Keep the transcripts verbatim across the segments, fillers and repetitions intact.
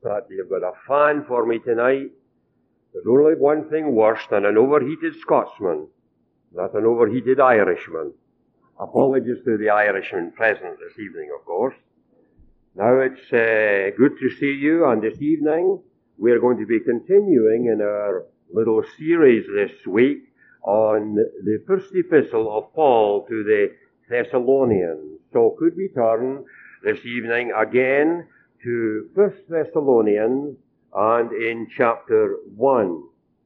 that you've got a fan for me tonight. There's only one thing worse than an overheated Scotsman. That's an overheated Irishman. Apologies to the Irishman present this evening, of course. Now it's uh, good to see you, and this evening we're going to be continuing in our little series this week on the first epistle of Paul to the Thessalonians. So could we turn this evening again to First Thessalonians and in chapter one.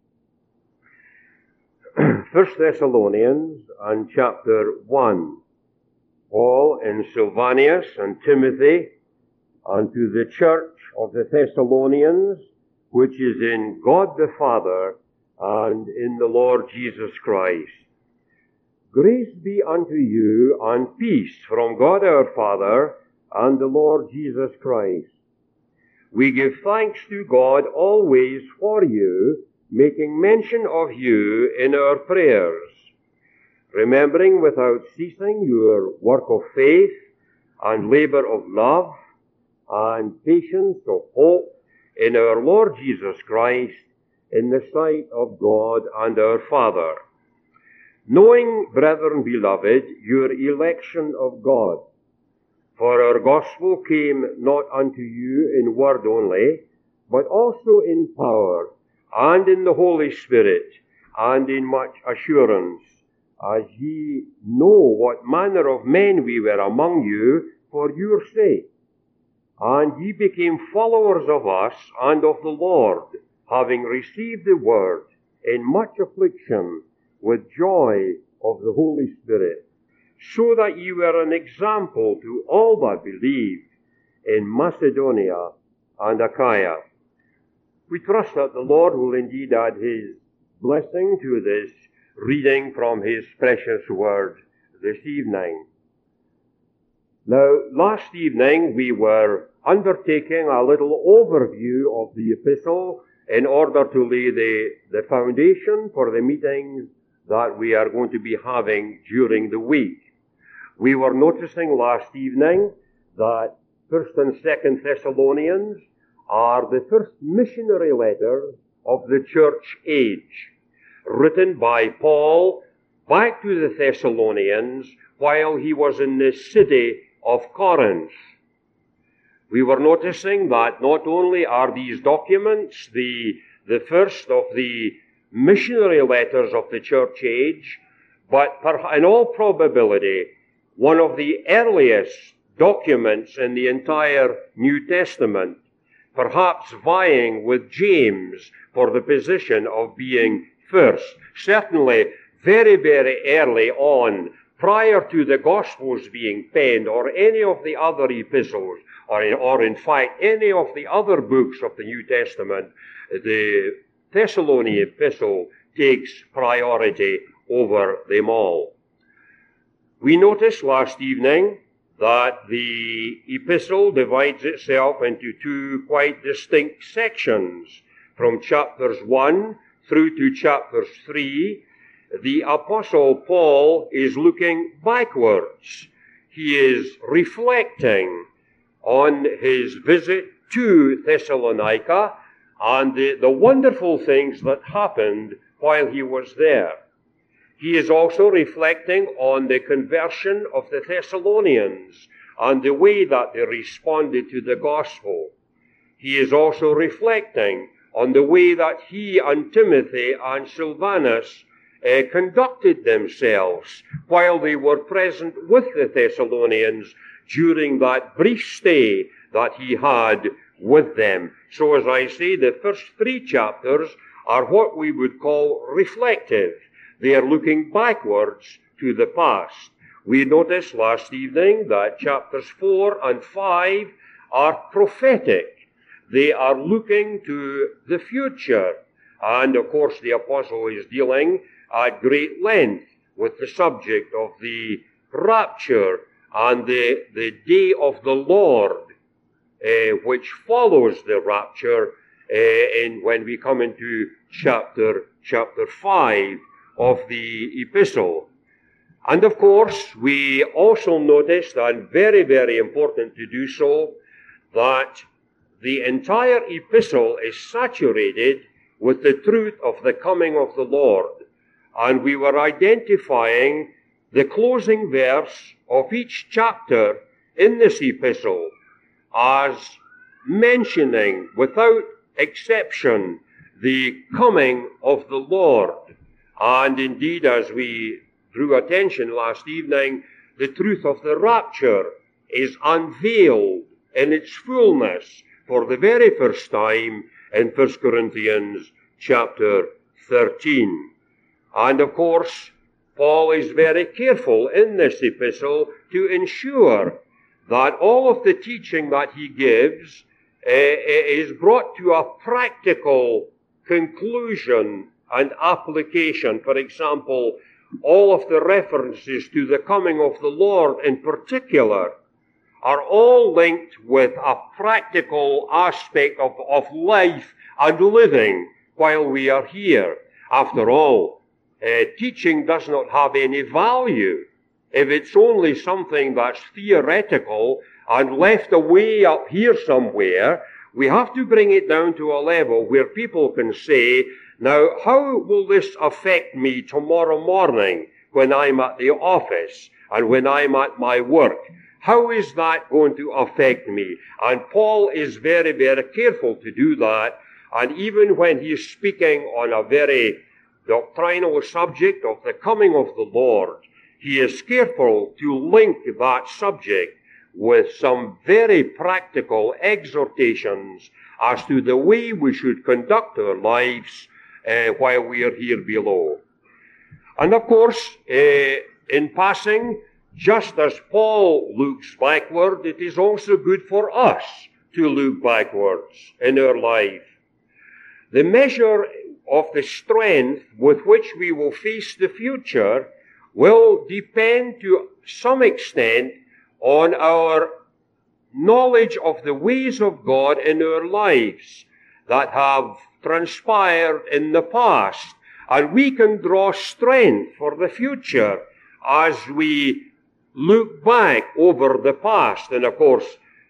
First Thessalonians and chapter one. Paul and Silvanus and Timothy unto the church of the Thessalonians, which is in God the Father and in the Lord Jesus Christ. Grace be unto you and peace from God our Father and the Lord Jesus Christ. We give thanks to God always for you, making mention of you in our prayers, remembering without ceasing your work of faith and labor of love and patience of hope in our Lord Jesus Christ, in the sight of God and our Father. Knowing, brethren beloved, your election of God. For our gospel came not unto you in word only, but also in power, and in the Holy Spirit, and in much assurance, as ye know what manner of men we were among you for your sake. And ye became followers of us and of the Lord, having received the word in much affliction, with joy of the Holy Spirit, so that ye were an example to all that believed in Macedonia and Achaia. We trust that the Lord will indeed add his blessing to this reading from his precious word this evening. Now, last evening we were undertaking a little overview of the epistle in order to lay the, the foundation for the meetings that we are going to be having during the week. We were noticing last evening that First and Second Thessalonians are the first missionary letters of the church age, written by Paul back to the Thessalonians while he was in the city of Corinth. We were noticing that not only are these documents the, the first of the missionary letters of the church age, but in all probability, one of the earliest documents in the entire New Testament, perhaps vying with James for the position of being first. Certainly, very, very early on, prior to the Gospels being penned, or any of the other epistles, or in, or in fact any of the other books of the New Testament, the Thessalonian epistle takes priority over them all. We noticed last evening that the epistle divides itself into two quite distinct sections. From chapters one through to chapters three, the Apostle Paul is looking backwards. He is reflecting on his visit to Thessalonica and the, the wonderful things that happened while he was there. He is also reflecting on the conversion of the Thessalonians and the way that they responded to the gospel. He is also reflecting on the way that he and Timothy and Silvanus uh, conducted themselves while they were present with the Thessalonians during that brief stay that he had with them. So as I say, the first three chapters are what we would call reflective. They are looking backwards to the past. We noticed last evening that chapters four and five are prophetic. They are looking to the future. And of course the apostle is dealing at great length with the subject of the rapture and the, the day of the Lord, uh, which follows the rapture, uh, in, when we come into chapter, chapter five of the epistle. And of course, we also noticed, and very, very important to do so, that the entire epistle is saturated with the truth of the coming of the Lord. And we were identifying the closing verse of each chapter in this epistle as mentioning, without exception, the coming of the Lord. And indeed, as we drew attention last evening, the truth of the rapture is unveiled in its fullness for the very first time in First Corinthians chapter thirteen. And of course, Paul is very careful in this epistle to ensure that all of the teaching that he gives uh, is brought to a practical conclusion and application. For example, all of the references to the coming of the Lord in particular are all linked with a practical aspect of, of life and living while we are here. After all, uh, teaching does not have any value if it's only something that's theoretical and left away up here somewhere. We have to bring it down to a level where people can say, now, how will this affect me tomorrow morning when I'm at the office and when I'm at my work? How is that going to affect me? And Paul is very, very careful to do that. And even when he's speaking on a very doctrinal subject of the coming of the Lord, he is careful to link that subject with some very practical exhortations as to the way we should conduct our lives uh, while we are here below. And of course, uh, in passing, just as Paul looks backward, it is also good for us to look backwards in our life. The measure of the strength with which we will face the future will depend to some extent on our knowledge of the ways of God in our lives that have transpired in the past. And we can draw strength for the future as we look back over the past. And of course,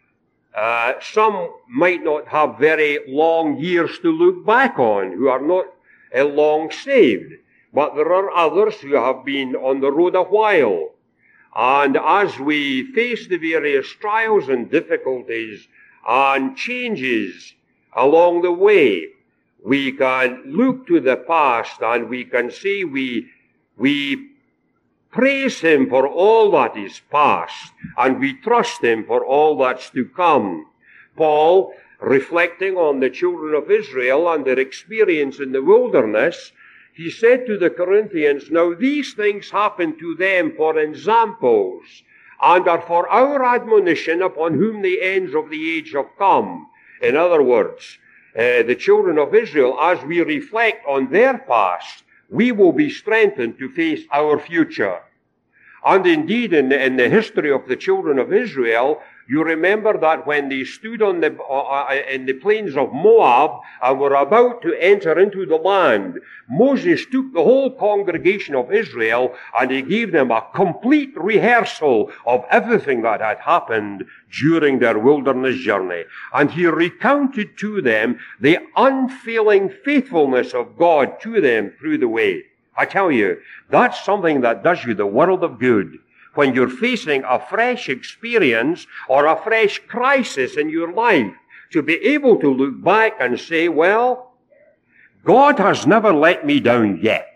uh, some might not have very long years to look back on, who are not uh, long saved. But there are others who have been on the road a while. And as we face the various trials and difficulties and changes along the way, we can look to the past and we can say we, we praise Him for all that is past, and we trust Him for all that's to come. Paul, reflecting on the children of Israel and their experience in the wilderness, he said to the Corinthians, now these things happen to them for examples, and are for our admonition upon whom the ends of the age have come. In other words, uh, the children of Israel, as we reflect on their past, we will be strengthened to face our future. And indeed, in the, in the history of the children of Israel, you remember that when they stood on the, uh, in the plains of Moab and were about to enter into the land, Moses took the whole congregation of Israel and he gave them a complete rehearsal of everything that had happened during their wilderness journey. And he recounted to them the unfailing faithfulness of God to them through the way. I tell you, that's something that does you the world of good. When you're facing a fresh experience or a fresh crisis in your life, to be able to look back and say, well, God has never let me down yet.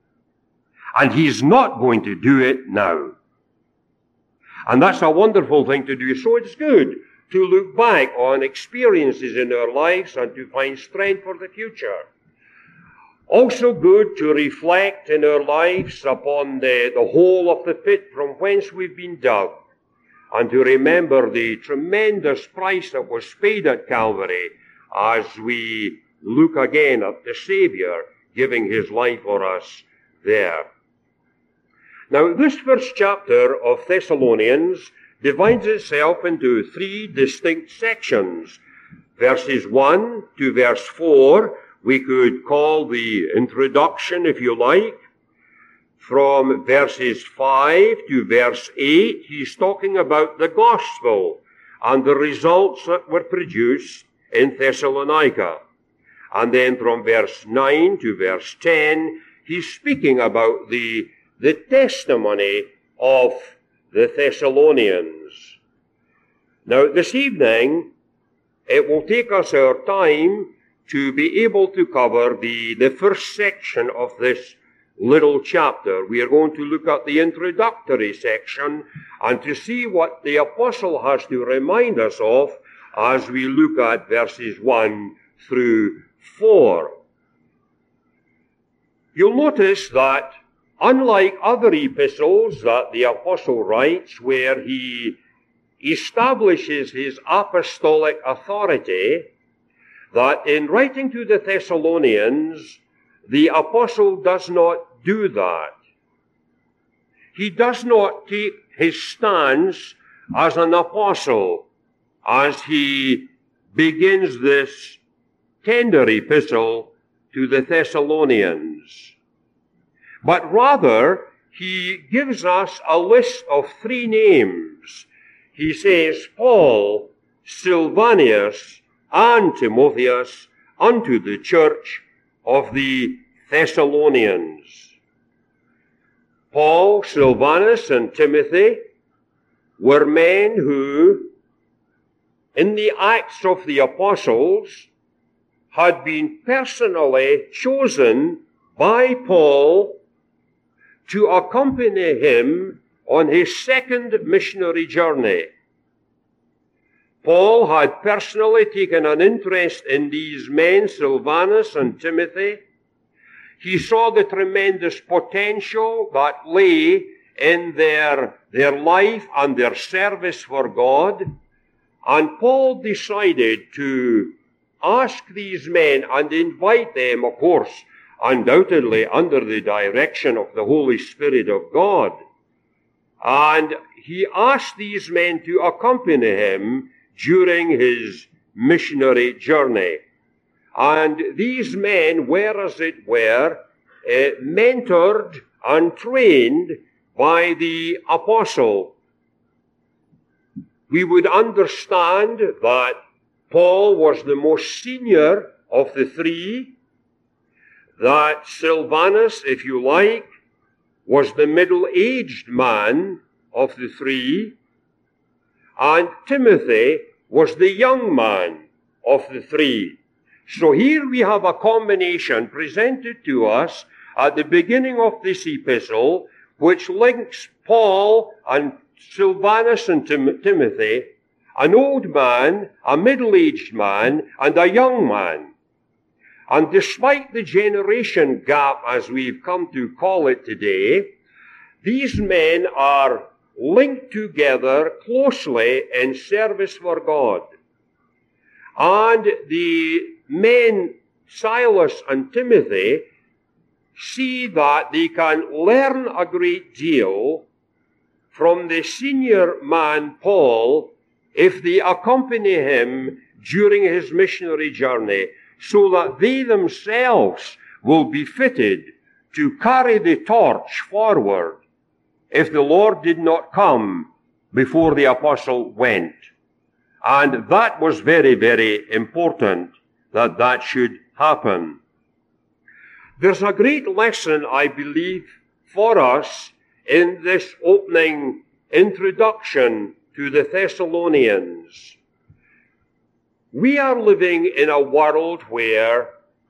And He's not going to do it now. And that's a wonderful thing to do. So it's good to look back on experiences in our lives and to find strength for the future. Also good to reflect in our lives upon the, the hole of the pit from whence we've been dug, and to remember the tremendous price that was paid at Calvary as we look again at the Savior giving His life for us there. Now, this first chapter of Thessalonians divides itself into three distinct sections. Verses one to verse four, we could call the introduction, if you like. From verses five to verse eight, he's talking about the gospel and the results that were produced in Thessalonica. And then from verse nine to verse ten, he's speaking about the, the testimony of the Thessalonians. Now, this evening, it will take us our time to be able to cover the, the first section of this little chapter. We are going to look at the introductory section and to see what the apostle has to remind us of as we look at verses one through four. You'll notice that unlike other epistles that the apostle writes, where he establishes his apostolic authority, that in writing to the Thessalonians, the apostle does not do that. He does not take his stance as an apostle as he begins this tender epistle to the Thessalonians. But rather, he gives us a list of three names. He says, Paul, Silvanus, and Timotheus, unto the church of the Thessalonians. Paul, Silvanus, and Timothy were men who, in the Acts of the Apostles, had been personally chosen by Paul to accompany him on his second missionary journey. Paul had personally taken an interest in these men, Silvanus and Timothy. He saw the tremendous potential that lay in their, their life and their service for God. And Paul decided to ask these men and invite them, of course, undoubtedly under the direction of the Holy Spirit of God. And he asked these men to accompany him during his missionary journey. And these men were, as it were, uh, mentored and trained by the apostle. We would understand that Paul was the most senior of the three, that Silvanus, if you like, was the middle-aged man of the three, and Timothy was the young man of the three. So here we have a combination presented to us at the beginning of this epistle, which links Paul and Silvanus and Tim- Timothy, an old man, a middle-aged man, and a young man. And despite the generation gap, as we've come to call it today, these men are linked together closely in service for God. And the men, Silas and Timothy, see that they can learn a great deal from the senior man, Paul, if they accompany him during his missionary journey, so that they themselves will be fitted to carry the torch forward if the Lord did not come before the apostle went. And that was very, very important that that should happen. There's a great lesson, I believe, for us in this opening introduction to the Thessalonians. We are living in a world where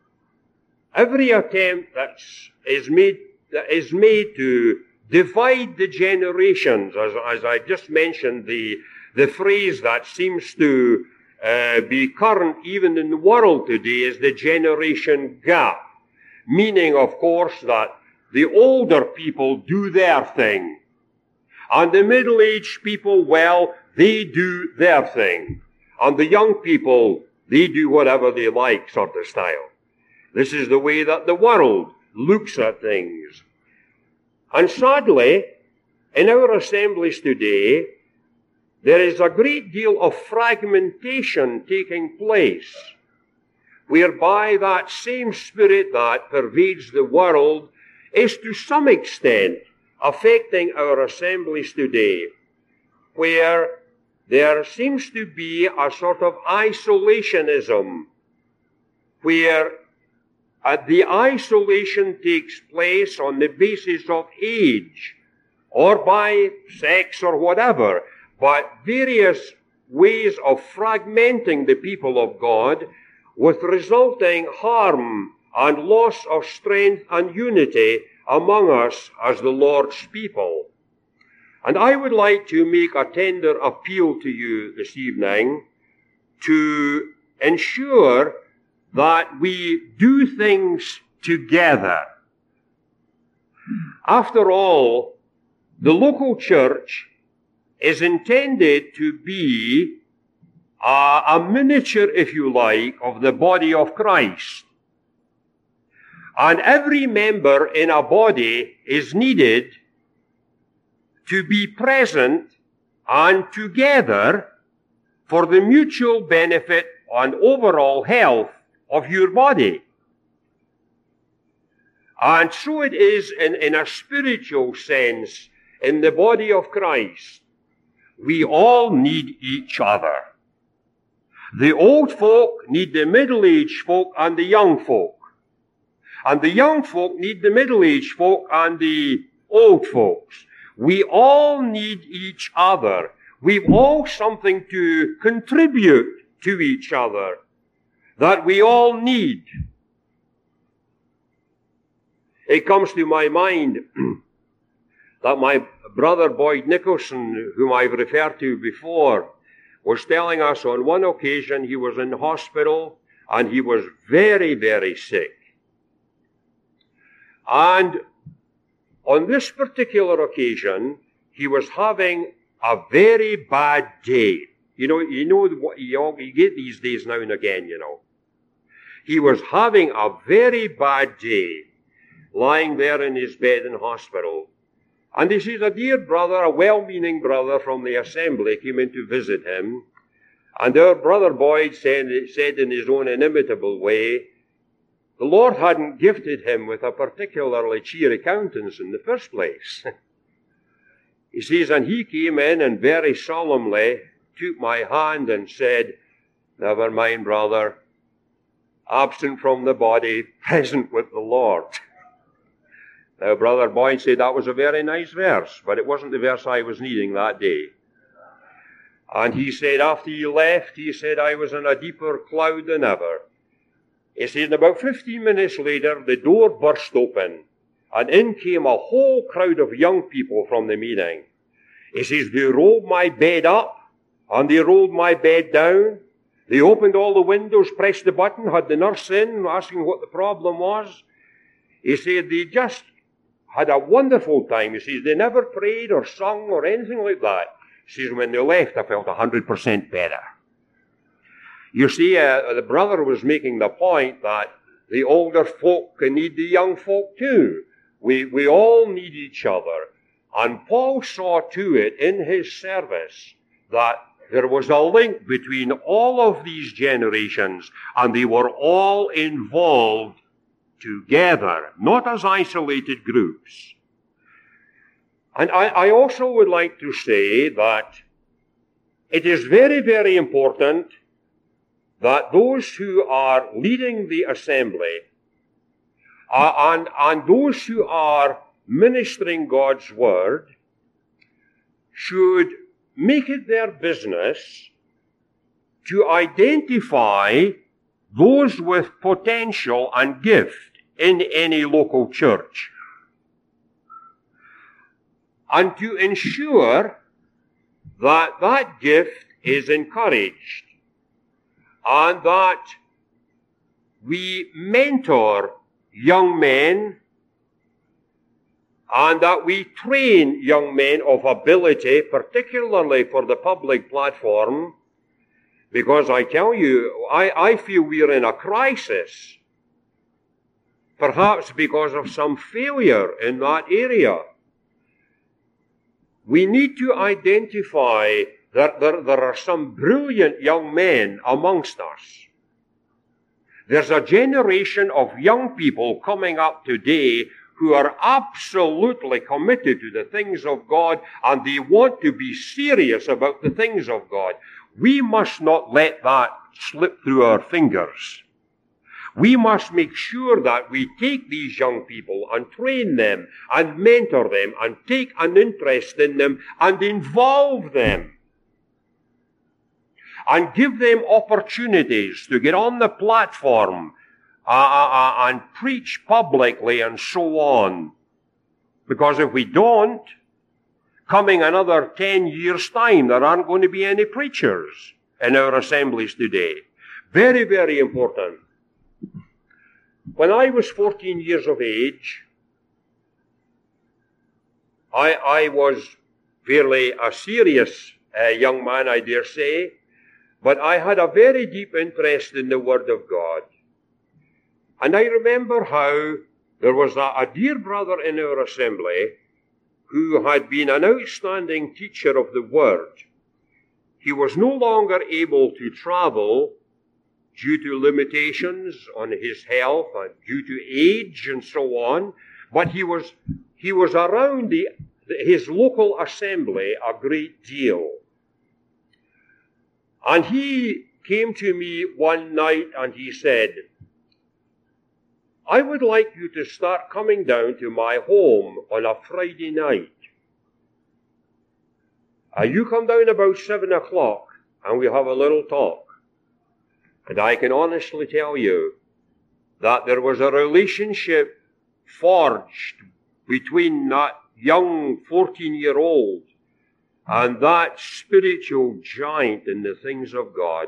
every attempt that is made, that is made to divide the generations, as, as I just mentioned, the, the phrase that seems to uh, be current even in the world today is the generation gap. Meaning, of course, that the older people do their thing. And the middle-aged people, well, they do their thing. And the young people, they do whatever they like, sort of style. This is the way that the world looks at things. And sadly, in our assemblies today, there is a great deal of fragmentation taking place, whereby that same spirit that pervades the world is to some extent affecting our assemblies today, where there seems to be a sort of isolationism where uh, the isolation takes place on the basis of age or by sex or whatever, but various ways of fragmenting the people of God with resulting harm and loss of strength and unity among us as the Lord's people. And I would like to make a tender appeal to you this evening to ensure that we do things together. After all, the local church is intended to be a, a miniature, if you like, of the body of Christ. And every member in a body is needed to be present and together for the mutual benefit and overall health of your body. And so it is in, in a spiritual sense in the body of Christ. We all need each other. The old folk need the middle-aged folk and the young folk. And the young folk need the middle-aged folk and the old folks. We all need each other. We've all something to contribute to each other that we all need. It comes to my mind that my brother Boyd Nicholson, whom I've referred to before, was telling us on one occasion he was in hospital and he was very, very sick. And on this particular occasion, he was having a very bad day. You know, you know what you, you get these days now and again, you know. He was having a very bad day, lying there in his bed in hospital. And he says, a dear brother, a well-meaning brother from the assembly came in to visit him. And our brother Boyd said, said in his own inimitable way, the Lord hadn't gifted him with a particularly cheery countenance in the first place. He says, and he came in and very solemnly took my hand and said, never mind, brother, absent from the body, present with the Lord. Now, Brother Boyd said that was a very nice verse, but it wasn't the verse I was needing that day. And he said, after he left, he said, I was in a deeper cloud than ever. He says, and about fifteen minutes later, the door burst open, and in came a whole crowd of young people from the meeting. He says, they rolled my bed up, and they rolled my bed down. They opened all the windows, pressed the button, had the nurse in, asking what the problem was. He said, they just had a wonderful time. He says, they never prayed or sung or anything like that. He says, when they left, I felt one hundred percent better. You see, uh, the brother was making the point that the older folk can need the young folk too. We, we all need each other. And Paul saw to it in his service that there was a link between all of these generations, and they were all involved together, not as isolated groups. And I, I also would like to say that it is very, very important that those who are leading the assembly uh, and, and those who are ministering God's word should make it their business to identify those with potential and gift in any local church, and to ensure that that gift is encouraged and that we mentor young men and that we train young men of ability, particularly for the public platform, because I tell you, I, I feel we're in a crisis, perhaps because of some failure in that area. We need to identify that there, there are some brilliant young men amongst us. There's a generation of young people coming up today who are absolutely committed to the things of God, and they want to be serious about the things of God. We must not let that slip through our fingers. We must make sure that we take these young people and train them and mentor them and take an interest in them and involve them and give them opportunities to get on the platform uh, uh, and preach publicly and so on. Because if we don't, coming another ten years' time, there aren't going to be any preachers in our assemblies today. Very, very important. When I was fourteen years of age, I, I was fairly a serious uh, young man, I dare say, but I had a very deep interest in the Word of God. And I remember how there was a, a dear brother in our assembly who had been an outstanding teacher of the Word. He was no longer able to travel due to limitations on his health and due to age and so on, but he was he was around the, his local assembly a great deal. And he came to me one night and he said, I would like you to start coming down to my home on a Friday night. Uh, you come down about seven o'clock and we have a little talk. And I can honestly tell you that there was a relationship forged between that young fourteen-year-old and that spiritual giant in the things of God.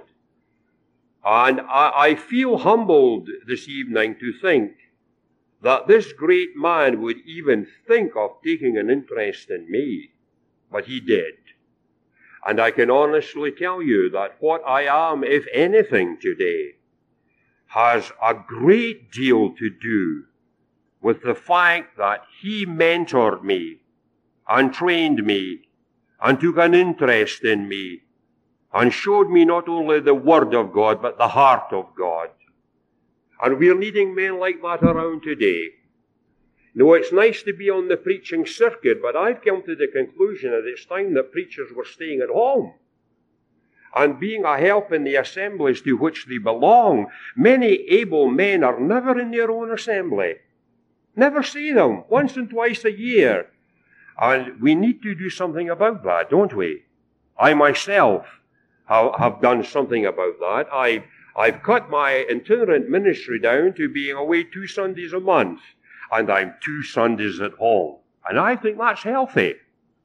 And I, I feel humbled this evening to think that this great man would even think of taking an interest in me. But he did. And I can honestly tell you that what I am, if anything today, has a great deal to do with the fact that he mentored me and trained me and took an interest in me and showed me not only the Word of God, but the heart of God. And we're needing men like that around today. No, it's nice to be on the preaching circuit, but I've come to the conclusion that it's time that preachers were staying at home and being a help in the assemblies to which they belong. Many able men are never in their own assembly. Never see them, once and twice a year. And we need to do something about that, don't we? I myself have, have done something about that. I've, I've cut my itinerant ministry down to being away two Sundays a month. And I'm two Sundays at home. And I think that's healthy.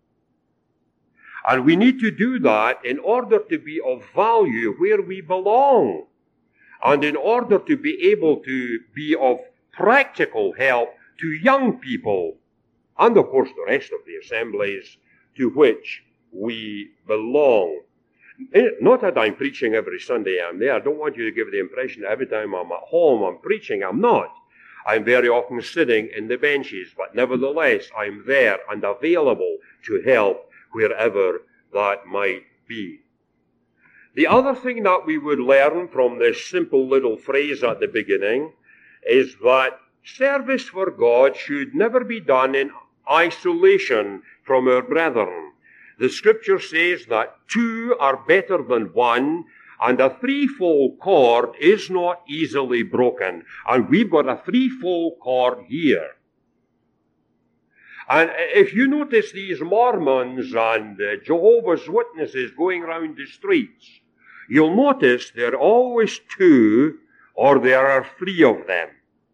And we need to do that in order to be of value where we belong. And in order to be able to be of practical help to young people. And of course the rest of the assemblies to which we belong. Not that I'm preaching every Sunday I'm there. I don't want you to give the impression that every time I'm at home I'm preaching. I'm not. I'm very often sitting in the benches, but nevertheless, I'm there and available to help wherever that might be. The other thing that we would learn from this simple little phrase at the beginning is that service for God should never be done in isolation from our brethren. The Scripture says that two are better than one, and a threefold cord is not easily broken. And we've got a threefold cord here. And if you notice these Mormons and uh, Jehovah's Witnesses going around the streets, you'll notice there are always two or there are three of them.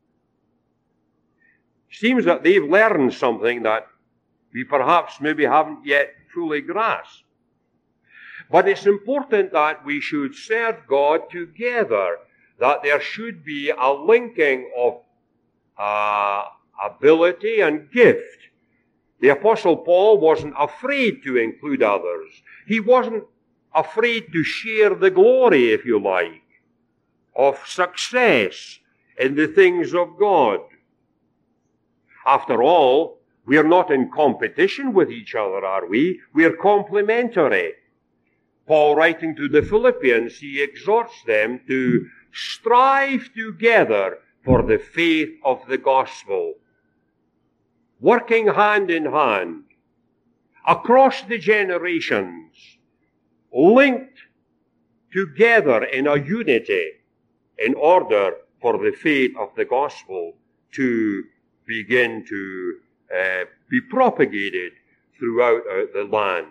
Seems that they've learned something that we perhaps maybe haven't yet fully grasped. But it's important that we should serve God together, that there should be a linking of uh, ability and gift. The Apostle Paul wasn't afraid to include others. He wasn't afraid to share the glory, if you like, of success in the things of God. After all, we're not in competition with each other, are we? We're complementary. Paul, writing to the Philippians, he exhorts them to strive together for the faith of the gospel. working hand in hand, across the generations, linked together in a unity in order for the faith of the gospel to begin to uh, be propagated throughout uh, the land.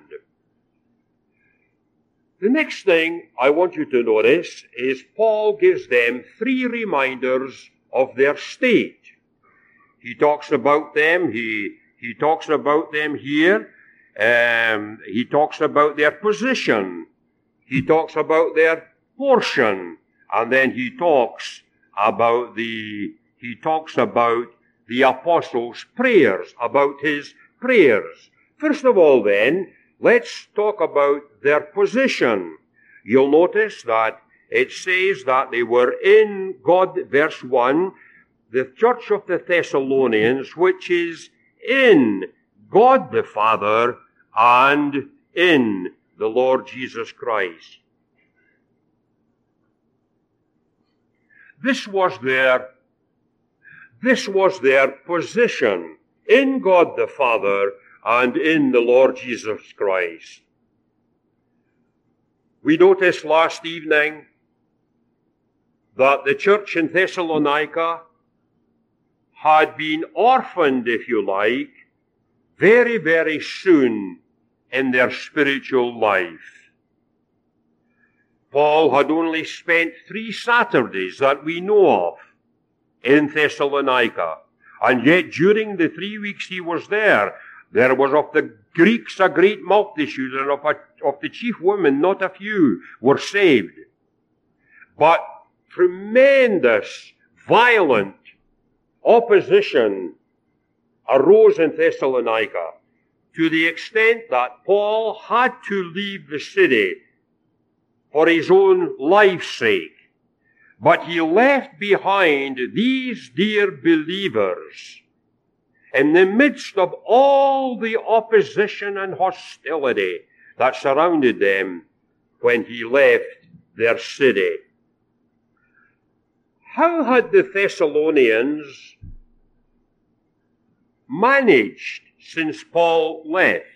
The next thing I want you to notice is Paul gives them three reminders of their state. He talks about them, he, he talks about them here, um, he talks about their position, he talks about their portion, and then he talks about the, he talks about the apostles' prayers, about his prayers. First of all then, let's talk about their position. You'll notice that it says that they were in God, verse one, the church of the Thessalonians, which is in God the Father and in the Lord Jesus Christ. This was their, this was their position in God the Father and in the Lord Jesus Christ. We noticed last evening that the church in Thessalonica had been orphaned, if you like, very, very soon in their spiritual life. Paul had only spent three Saturdays that we know of in Thessalonica, and yet during the three weeks he was there, there was of the Greeks a great multitude, and of, a, of the chief women not a few were saved. But tremendous, violent opposition arose in Thessalonica to the extent that Paul had to leave the city for his own life's sake. But he left behind these dear believers in the midst of all the opposition and hostility that surrounded them when he left their city. How had the Thessalonians managed since Paul left?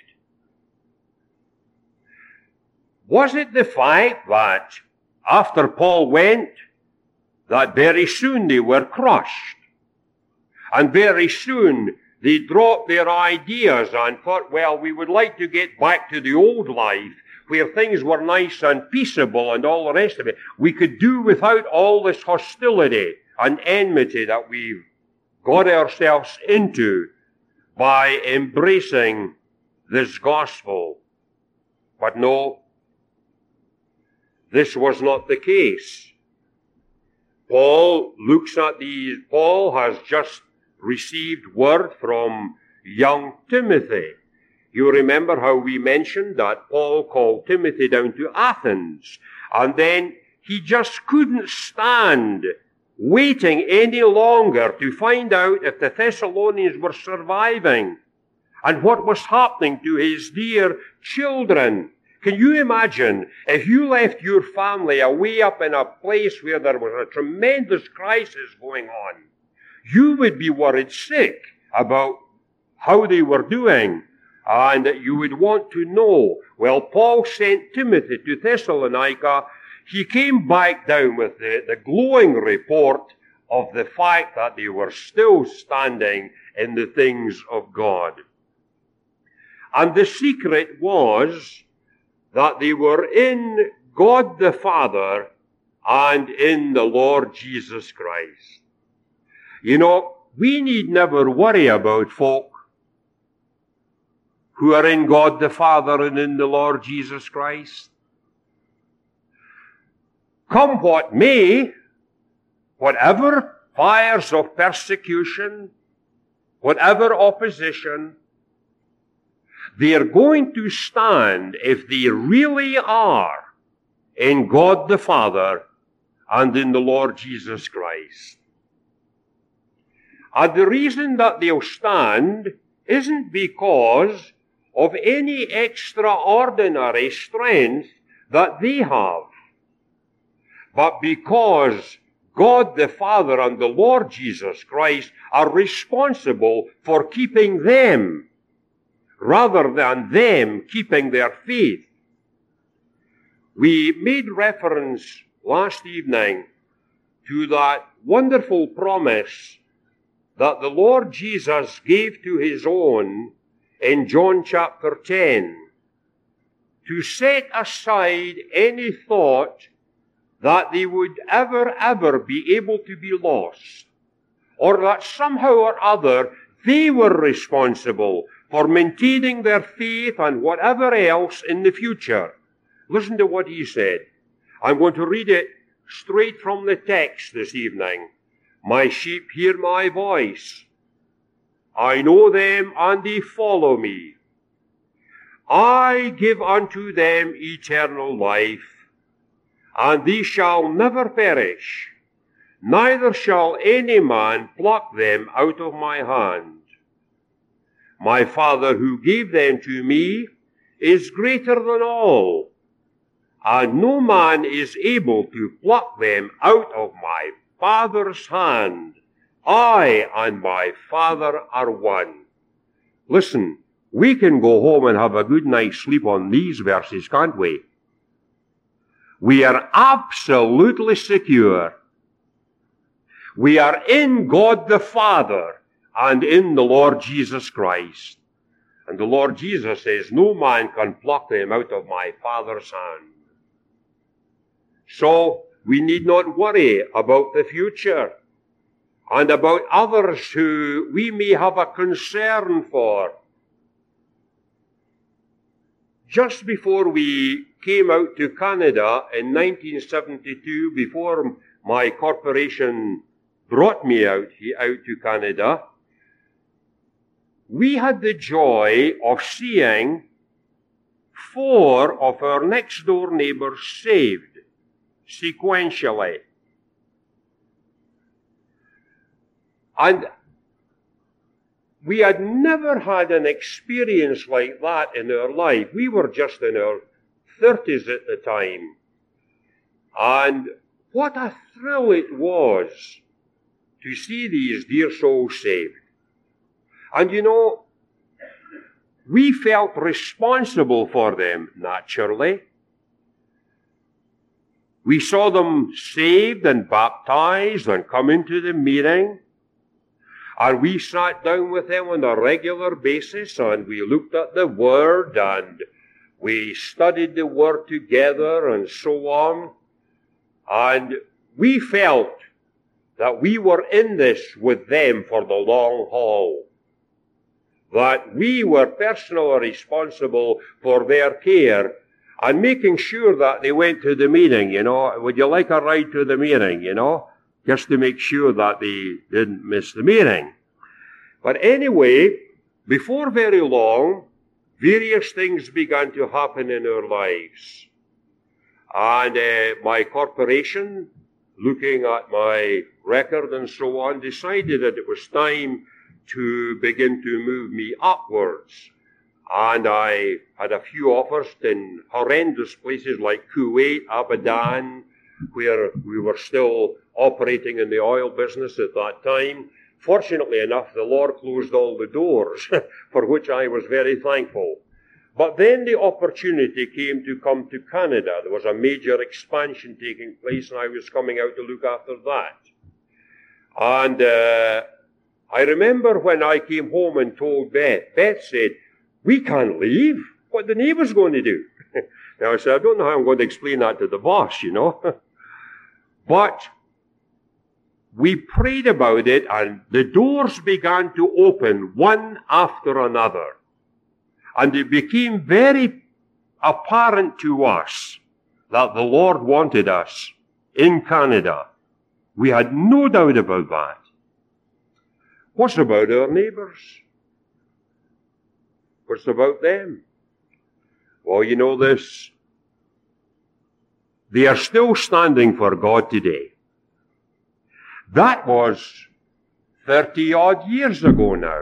Was it the fact that after Paul went, that very soon they were crushed, and very soon they dropped their ideas and thought, well, we would like to get back to the old life where things were nice and peaceable and all the rest of it. We could do without all this hostility and enmity that we've got ourselves into by embracing this gospel. But no, this was not the case. Paul looks at these, Paul has just received word from young Timothy. You remember how we mentioned that Paul called Timothy down to Athens, and then he just couldn't stand waiting any longer to find out if the Thessalonians were surviving and what was happening to his dear children. Can you imagine if you left your family away up in a place where there was a tremendous crisis going on? You would be worried sick about how they were doing, and you would want to know. Well, Paul sent Timothy to Thessalonica. He came back down with the, the glowing report of the fact that they were still standing in the things of God. And the secret was that they were in God the Father and in the Lord Jesus Christ. You know, we need never worry about folk who are in God the Father and in the Lord Jesus Christ. Come what may, whatever fires of persecution, whatever opposition, they are going to stand if they really are in God the Father and in the Lord Jesus Christ. And the reason that they'll stand isn't because of any extraordinary strength that they have, but because God the Father and the Lord Jesus Christ are responsible for keeping them, rather than them keeping their faith. We made reference last evening to that wonderful promise that the Lord Jesus gave to his own in John chapter ten, to set aside any thought that they would ever, ever be able to be lost, or that somehow or other they were responsible for maintaining their faith and whatever else in the future. Listen to what he said. I'm going to read it straight from the text this evening. My sheep hear my voice. I know them and they follow me. I give unto them eternal life, and they shall never perish, neither shall any man pluck them out of my hand. My Father who gave them to me is greater than all, and no man is able to pluck them out of my Father's hand. I and my Father are one. Listen, we can go home and have a good night's sleep on these verses, can't we? We are absolutely secure. We are in God the Father and in the Lord Jesus Christ. And the Lord Jesus says, no man can pluck them out of my Father's hand. So we need not worry about the future and about others who we may have a concern for. Just before we came out to Canada in nineteen seventy-two, before my corporation brought me out, out to Canada, we had the joy of seeing four of our next door neighbors saved sequentially. And we had never had an experience like that in our life. We were just in our thirties at the time. And what a thrill it was to see these dear souls saved. And you know, we felt responsible for them, naturally. We saw them saved and baptized and come into the meeting. And we sat down with them on a regular basis and we looked at the Word and we studied the Word together and so on. And we felt that we were in this with them for the long haul. That we were personally responsible for their care and making sure that they went to the meeting, you know. Would you like a ride to the meeting, you know? Just to make sure that they didn't miss the meeting. But anyway, before very long, various things began to happen in our lives. And uh, my corporation, looking at my record and so on, decided that it was time to begin to move me upwards. And I had a few offers in horrendous places like Kuwait, Abadan, where we were still operating in the oil business at that time. Fortunately enough, the Lord closed all the doors, for which I was very thankful. But then the opportunity came to come to Canada. There was a major expansion taking place, and I was coming out to look after that. And uh, I remember when I came home and told Beth, Beth said, we can't leave. What are the neighbors going to do? Now I said, I don't know how I'm going to explain that to the boss, you know. But we prayed about it, and the doors began to open one after another. And it became very apparent to us that the Lord wanted us in Canada. We had no doubt about that. What's about our neighbors? What's about them? Well, you know this. They are still standing for God today. That was thirty-odd years ago now.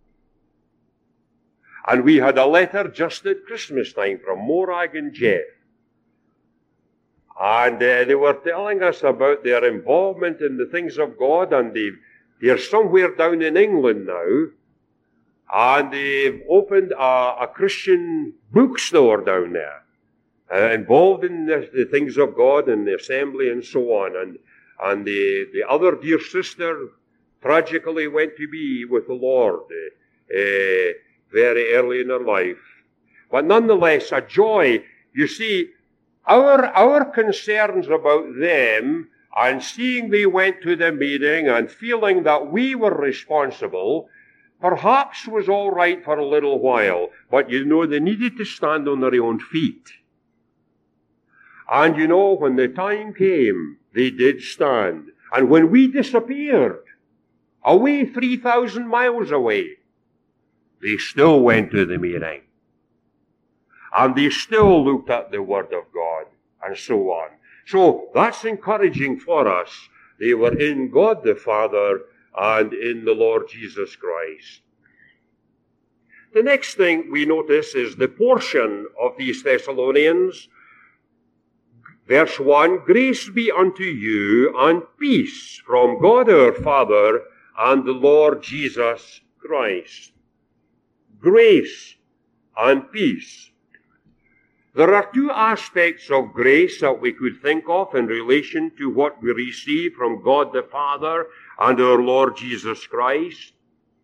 And we had a letter just at Christmas time from Morag and Jeff. And uh, they were telling us about their involvement in the things of God, and they've, they're somewhere down in England now, and they've opened a, a Christian bookstore down there, uh, involved in the, the things of God and the assembly and so on. And, and the, the other dear sister tragically went to be with the Lord uh, uh, very early in her life. But nonetheless, a joy. You see, our, our concerns about them, and seeing they went to the meeting and feeling that we were responsible, perhaps was all right for a little while. But you know, they needed to stand on their own feet. And you know, when the time came, they did stand. And when we disappeared, away three thousand miles away, they still went to the meeting. And they still looked at the Word of God, and so on. So that's encouraging for us. They were in God the Father and in the Lord Jesus Christ. The next thing we notice is the portion of these Thessalonians. Verse one, grace be unto you and peace from God our Father and the Lord Jesus Christ. Grace and peace. There are two aspects of grace that we could think of in relation to what we receive from God the Father and our Lord Jesus Christ.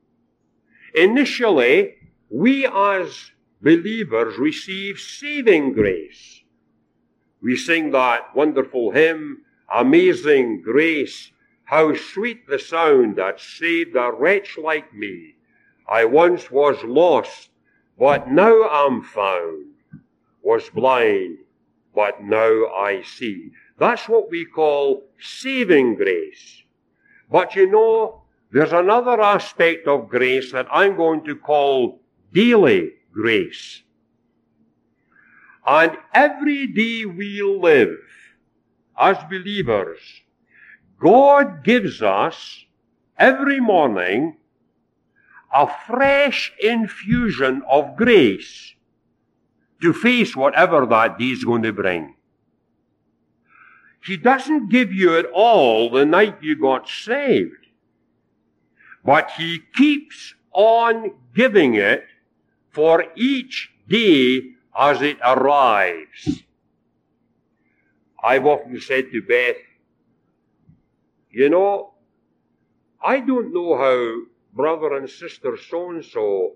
Initially, we as believers receive saving grace. We sing that wonderful hymn, Amazing Grace, how sweet the sound that saved a wretch like me. I once was lost, but now am found. Was blind, but now I see. That's what we call saving grace. But you know, there's another aspect of grace that I'm going to call daily grace. And every day we live as believers, God gives us every morning a fresh infusion of grace to face whatever that day is going to bring. He doesn't give you it all the night you got saved, but He keeps on giving it for each day as it arrives. I've often said to Beth, you know, I don't know how brother and sister so-and-so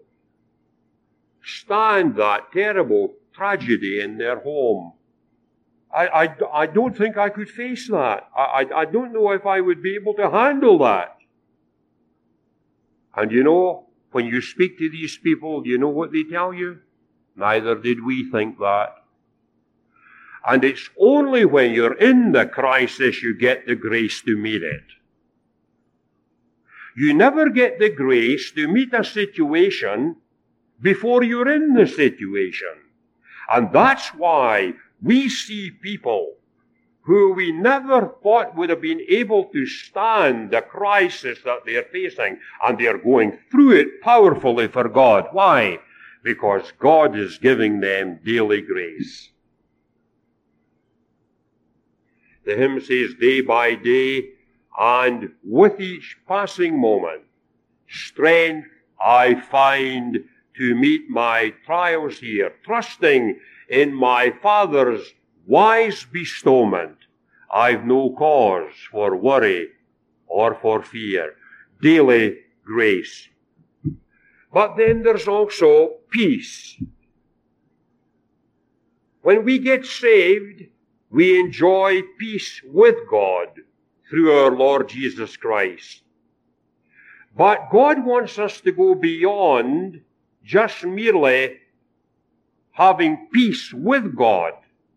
stand that terrible tragedy in their home. I, I, I don't think I could face that. I, I, I don't know if I would be able to handle that. And you know, when you speak to these people, do you know what they tell you? Neither did we think that. And it's only when you're in the crisis you get the grace to meet it. You never get the grace to meet a situation before you're in the situation. And that's why we see people who we never thought would have been able to stand the crisis that they're facing, and they're going through it powerfully for God. Why? Because God is giving them daily grace. The hymn says, day by day, and with each passing moment, strength I find to meet my trials here, trusting in my Father's wise bestowment. I've no cause for worry or for fear. Daily grace. But then there's also peace. When we get saved, we enjoy peace with God through our Lord Jesus Christ. But God wants us to go beyond just merely having peace with God.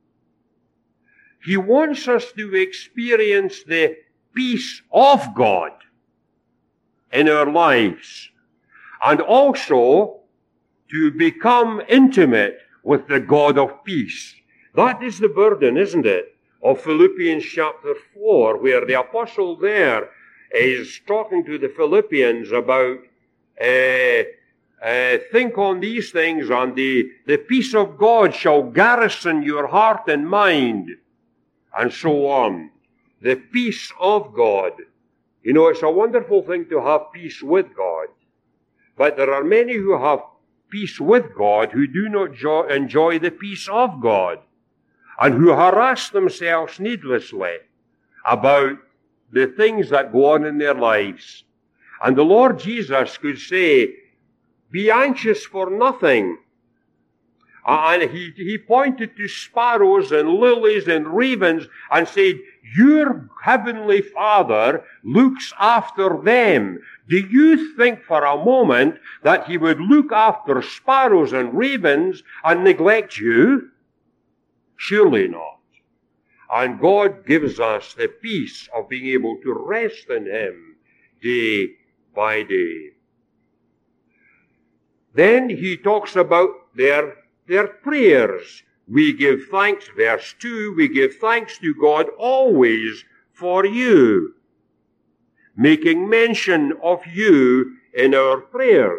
He wants us to experience the peace of God in our lives, and also to become intimate with the God of peace. That is the burden, isn't it, of Philippians chapter four, where the apostle there is talking to the Philippians about uh, uh, think on these things, and the, the peace of God shall garrison your heart and mind. and so on. The peace of God. You know, it's a wonderful thing to have peace with God. But there are many who have peace with God who do not jo- enjoy the peace of God, and who harass themselves needlessly about the things that go on in their lives. And the Lord Jesus could say, be anxious for nothing. And he, he pointed to sparrows and lilies and ravens and said, your heavenly Father looks after them. Do you think for a moment that he would look after sparrows and ravens and neglect you? Surely not. And God gives us the peace of being able to rest in him day by day. Then he talks about their, their prayers. We give thanks, verse two, we give thanks to God always for you, making mention of you in our prayers.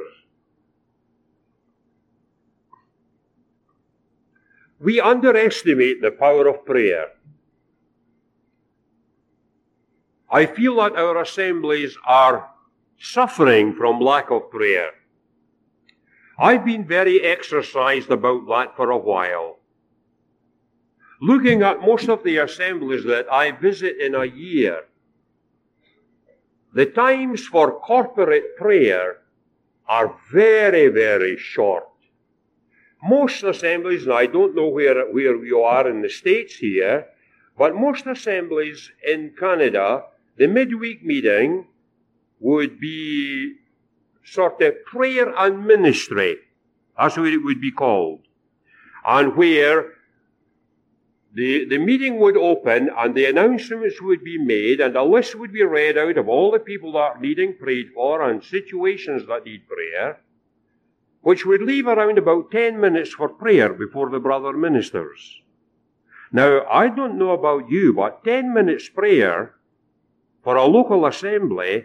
We underestimate the power of prayer. I feel that our assemblies are suffering from lack of prayer. I've been very exercised about that for a while. Looking at most of the assemblies that I visit in a year, the times for corporate prayer are very, very short. Most assemblies, and I don't know where, where you are in the States here, but most assemblies in Canada, the midweek meeting would be sort of prayer and ministry. That's what it would be called. And where the, the meeting would open and the announcements would be made and a list would be read out of all the people that are needing prayed for and situations that need prayer, which would leave around about ten minutes for prayer before the brother ministers. Now, I don't know about you, but ten minutes prayer for a local assembly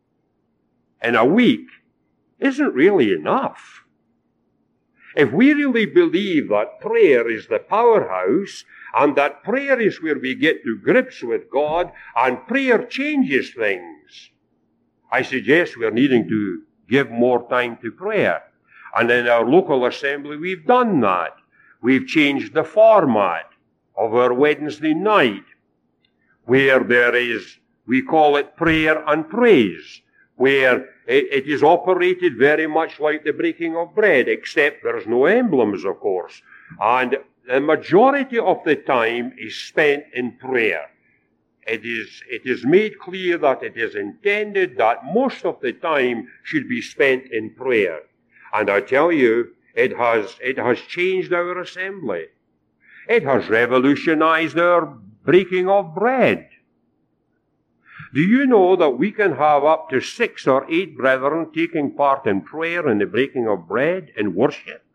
in a week isn't really enough. If we really believe that prayer is the powerhouse and that prayer is where we get to grips with God and prayer changes things, I suggest we're needing to give more time to prayer. And in our local assembly, we've done that. We've changed the format of our Wednesday night, where there is, we call it prayer and praise, where it, it is operated very much like the breaking of bread, except there's no emblems, of course. And the majority of the time is spent in prayer. It is, it is made clear that it is intended that most of the time should be spent in prayer. And I tell you, it has, it has changed our assembly. It has revolutionized our breaking of bread. Do you know that we can have up to six or eight brethren taking part in prayer and the breaking of bread in worship?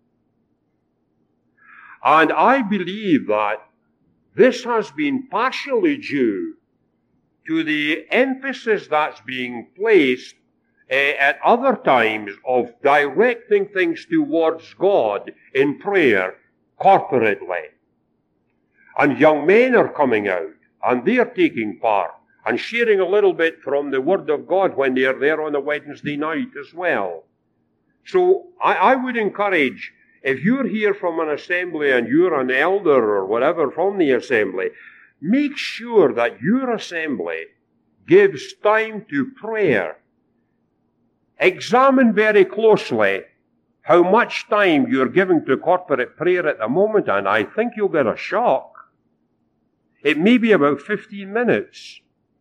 And I believe that this has been partially due to the emphasis that's being placed uh, at other times of directing things towards God in prayer corporately. And young men are coming out, and they're taking part and sharing a little bit from the Word of God when they're there on a Wednesday night as well. So I, I would encourage, if you're here from an assembly and you're an elder or whatever from the assembly, make sure that your assembly gives time to prayer. Examine very closely how much time you're giving to corporate prayer at the moment, and I think you'll get a shock. It may be about fifteen minutes.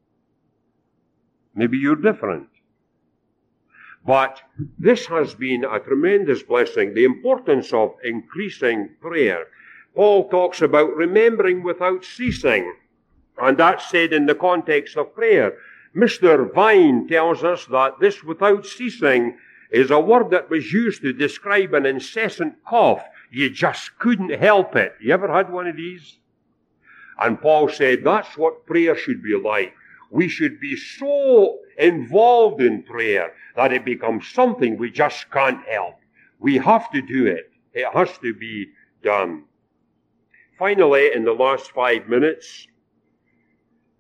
Maybe you're different. But this has been a tremendous blessing, the importance of increasing prayer. Paul talks about remembering without ceasing, and that's said in the context of prayer. Mister Vine tells us that this without ceasing is a word that was used to describe an incessant cough. You just couldn't help it. You ever had one of these? And Paul said that's what prayer should be like. We should be so involved in prayer that it becomes something we just can't help. We have to do it. It has to be done. Finally, in the last five minutes,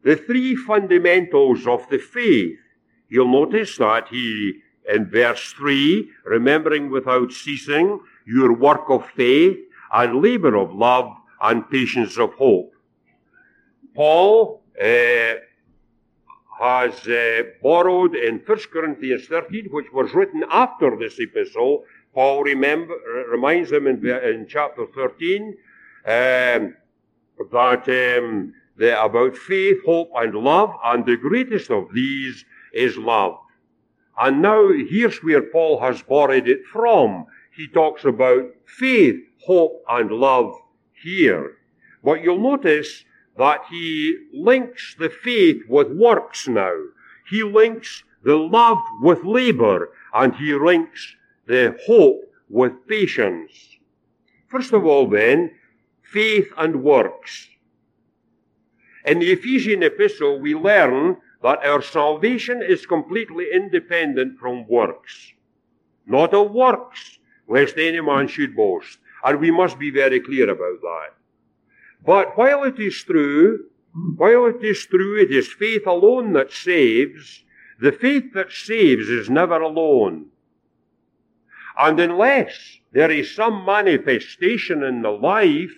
the three fundamentals of the faith. You'll notice that he, in verse three, remembering without ceasing your work of faith and labor of love and patience of hope. Paul uh, has uh, borrowed in First Corinthians thirteen, which was written after this epistle. Paul remember, reminds them in, in chapter thirteen um, that um, the, about faith, hope, and love, and the greatest of these is love. And now here's where Paul has borrowed it from. He talks about faith, hope, and love here. But you'll notice that he links the faith with works now. He links the love with labor, and he links the hope with patience. First of all then, faith and works. In the Ephesian epistle, we learn that our salvation is completely independent from works. Not of works, lest any man should boast. And we must be very clear about that. But while it is true, while it is true it is faith alone that saves, the faith that saves is never alone. And unless there is some manifestation in the life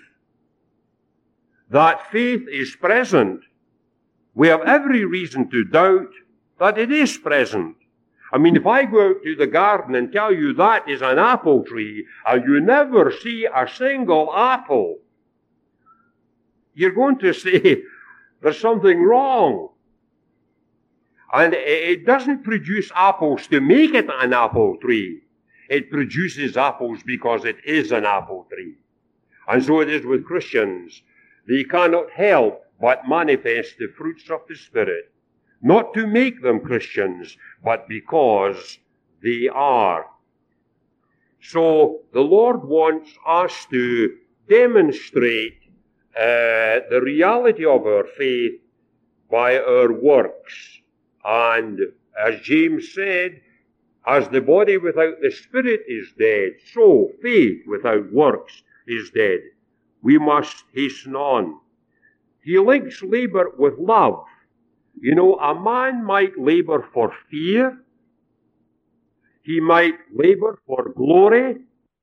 that faith is present, we have every reason to doubt that it is present. I mean, if I go out to the garden and tell you that is an apple tree, and you never see a single apple, you're going to say there's something wrong. And it doesn't produce apples to make it an apple tree. It produces apples because it is an apple tree. And so it is with Christians. They cannot help but manifest the fruits of the Spirit, not to make them Christians, but because they are. So the Lord wants us to demonstrate uh, the reality of our faith by our works. And as James said, as the body without the Spirit is dead, so faith without works is dead. We must hasten on. He links labor with love. You know, a man might labor for fear. He might labor for glory.